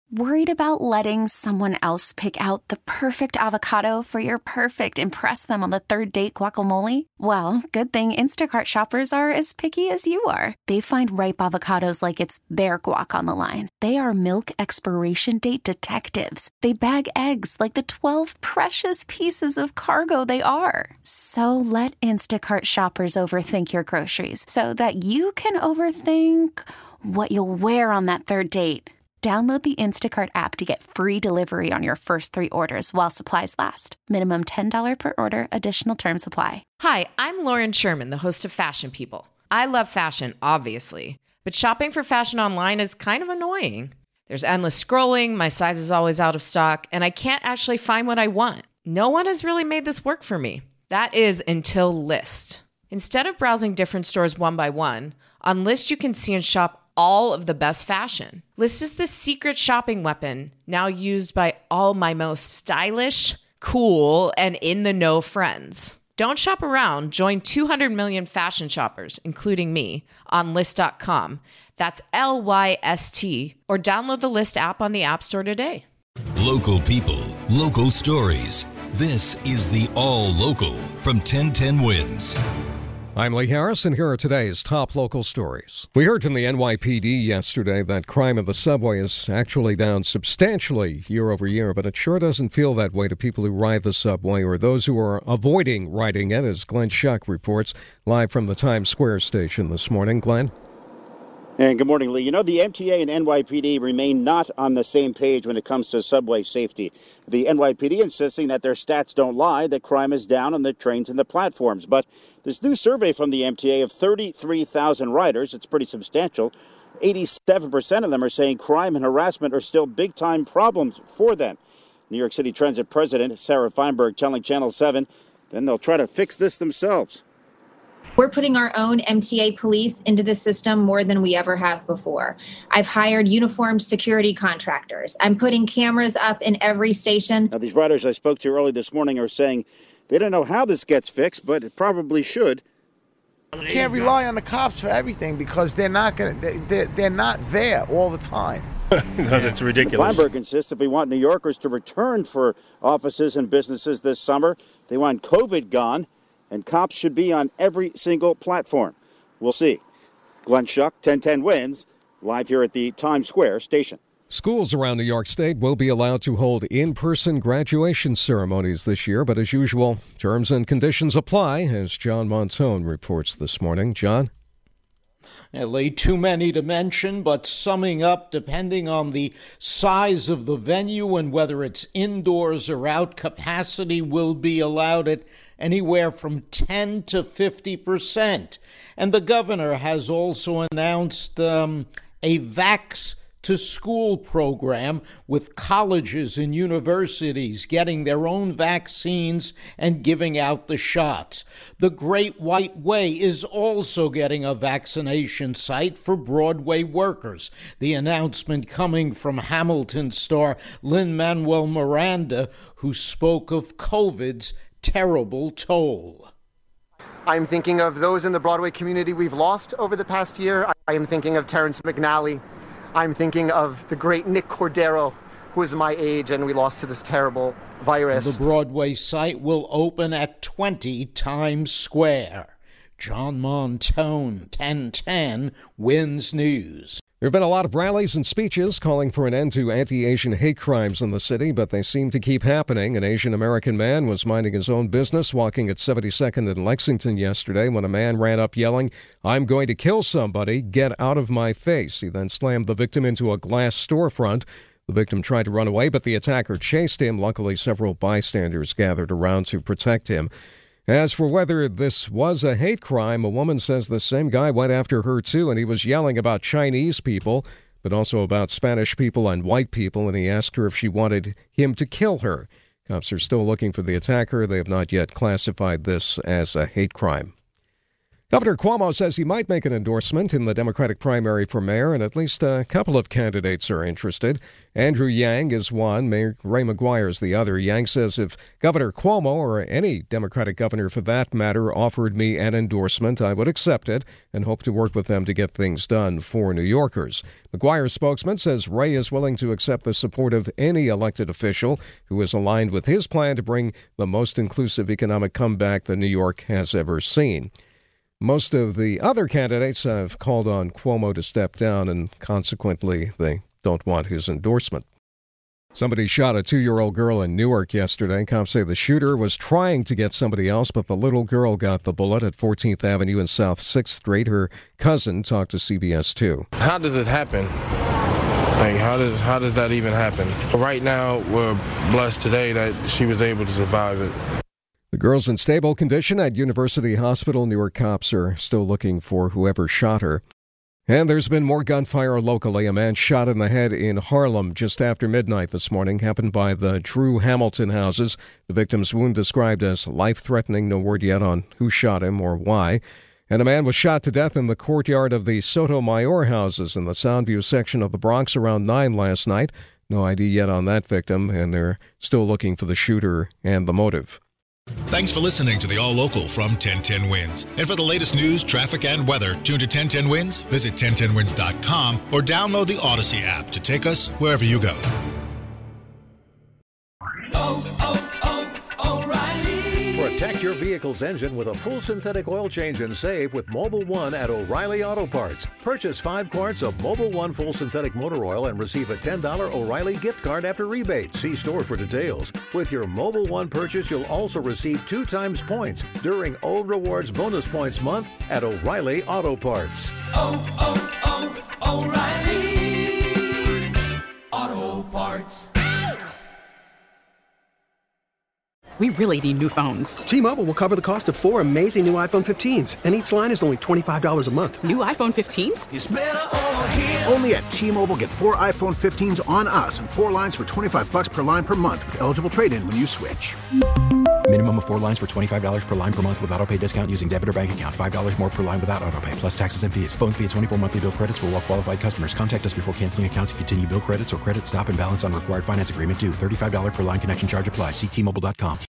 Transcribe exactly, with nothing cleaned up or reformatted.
Worried about letting someone else pick out the perfect avocado for your perfect impress them on the third date guacamole? Well, good thing Instacart shoppers are as picky as you are. They find ripe avocados like it's their guac on the line. They are milk expiration date detectives. They bag eggs like the twelve precious pieces of cargo they are. So let Instacart shoppers overthink your groceries so that you can overthink what you'll wear on that third date. Download the Instacart app to get free delivery on your first three orders while supplies last. Minimum ten dollars per order. Additional terms apply. Hi, I'm Lauren Sherman, the host of Fashion People. I love fashion, obviously, but shopping for fashion online is kind of annoying. There's endless scrolling, my size is always out of stock, and I can't actually find what I want. No one has really made this work for me. That is until Lyst. Instead of browsing different stores one by one, on Lyst you can see and shop all of the best fashion. Lyst is the secret shopping weapon now used by all my most stylish, cool, and in-the-know friends. Don't shop around. Join two hundred million fashion shoppers, including me, on Lyst dot com. That's L Y S T, or download the Lyst app on the App Store today. Local people, local stories. This is the All Local from ten ten Wins. I'm Lee Harris, and here are today's top local stories. We heard from the N Y P D yesterday that crime in the subway is actually down substantially year over year, but it sure doesn't feel that way to people who ride the subway or those who are avoiding riding it, as Glenn Schuck reports live from the Times Square station this morning. Glenn? And good morning, Lee. You know, the M T A and N Y P D remain not on the same page when it comes to subway safety. The N Y P D insisting that their stats don't lie, that crime is down on the trains and the platforms. But this new survey from the M T A of thirty-three thousand riders, it's pretty substantial. eighty-seven percent of them are saying crime and harassment are still big-time problems for them. New York City Transit President Sarah Feinberg telling Channel seven, then they'll try to fix this themselves. We're putting our own M T A police into the system more than we ever have before. I've hired uniformed security contractors. I'm putting cameras up in every station. Now, these riders I spoke to early this morning are saying they don't know how this gets fixed, but it probably should. You can't rely on the cops for everything because they're not going to, they're, they're not there all the time. Because it's ridiculous. Feinberg insists if we want New Yorkers to return for offices and businesses this summer, they want COVID gone. And cops should be on every single platform. We'll see. Glenn Schuck, ten ten Wins, live here at the Times Square station. Schools around New York State will be allowed to hold in-person graduation ceremonies this year, but as usual, terms and conditions apply, as John Montone reports this morning. John? Yeah, Lee, too many to mention, but summing up, depending on the size of the venue and whether it's indoors or out, capacity will be allowed at anywhere from ten to fifty percent. And the governor has also announced um, a Vax to School program with colleges and universities getting their own vaccines and giving out the shots. The Great White Way is also getting a vaccination site for Broadway workers. The announcement coming from Hamilton star Lin-Manuel Miranda, who spoke of COVID's terrible toll. I'm thinking of those in the Broadway community we've lost over the past year. I am thinking of Terrence McNally. I'm thinking of the great Nick Cordero, who is my age, and we lost to this terrible virus. The Broadway site will open at twenty Times Square. John Montone, ten ten, Wins News. There have been a lot of rallies and speeches calling for an end to anti-Asian hate crimes in the city, but they seem to keep happening. An Asian-American man was minding his own business walking at seventy-second and Lexington yesterday when a man ran up yelling, "I'm going to kill somebody, get out of my face." He then slammed the victim into a glass storefront. The victim tried to run away, but the attacker chased him. Luckily, several bystanders gathered around to protect him. As for whether this was a hate crime, a woman says the same guy went after her too, and he was yelling about Chinese people, but also about Spanish people and white people, and he asked her if she wanted him to kill her. Cops are still looking for the attacker. They have not yet classified this as a hate crime. Governor Cuomo says he might make an endorsement in the Democratic primary for mayor, and at least a couple of candidates are interested. Andrew Yang is one, Mayor Ray McGuire is the other. Yang says if Governor Cuomo, or any Democratic governor for that matter, offered me an endorsement, I would accept it and hope to work with them to get things done for New Yorkers. McGuire's spokesman says Ray is willing to accept the support of any elected official who is aligned with his plan to bring the most inclusive economic comeback that New York has ever seen. Most of the other candidates have called on Cuomo to step down, and consequently, they don't want his endorsement. Somebody shot a two-year-old girl in Newark yesterday. Cops say the shooter was trying to get somebody else, but the little girl got the bullet at fourteenth Avenue and South sixth Street. Her cousin talked to C B S two. How does it happen? Like, how does how does that even happen? Right now, we're blessed today that she was able to survive it. The girl's in stable condition at University Hospital. Newark cops are still looking for whoever shot her. And there's been more gunfire locally. A man shot in the head in Harlem just after midnight this morning. Happened by the Drew Hamilton houses. The victim's wound described as life-threatening. No word yet on who shot him or why. And a man was shot to death in the courtyard of the Sotomayor houses in the Soundview section of the Bronx around nine last night. No I D yet on that victim, and they're still looking for the shooter and the motive. Thanks for listening to the All Local from ten ten Wins. And for the latest news, traffic, and weather, tune to ten ten Wins, visit ten ten wins dot com, or download the Odyssey app to take us wherever you go. Oh, oh, oh, O'Reilly. Protect your vehicle's engine with a full synthetic oil change and save with Mobil one at O'Reilly Auto Parts. Purchase five quarts of Mobil one full synthetic motor oil and receive a ten dollars O'Reilly gift card after rebate. See store for details. With your Mobil one purchase, you'll also receive two times points during O Rewards Bonus Points Month at O'Reilly Auto Parts. Oh, oh, oh, O'Reilly Auto Parts. We really need new phones. T-Mobile will cover the cost of four amazing new iPhone fifteens, and each line is only twenty-five dollars a month. New iPhone fifteens? It's better over here. Only at T-Mobile, get four iPhone fifteens on us and four lines for twenty-five dollars per line per month with eligible trade-in when you switch. Minimum of four lines for twenty-five dollars per line per month with autopay discount using debit or bank account. five dollars more per line without autopay, plus taxes and fees. Phone fee at twenty-four monthly bill credits for well-qualified customers. Contact us before canceling account to continue bill credits or credit stop and balance on required finance agreement due. thirty-five dollars per line connection charge applies. See T Mobile dot com.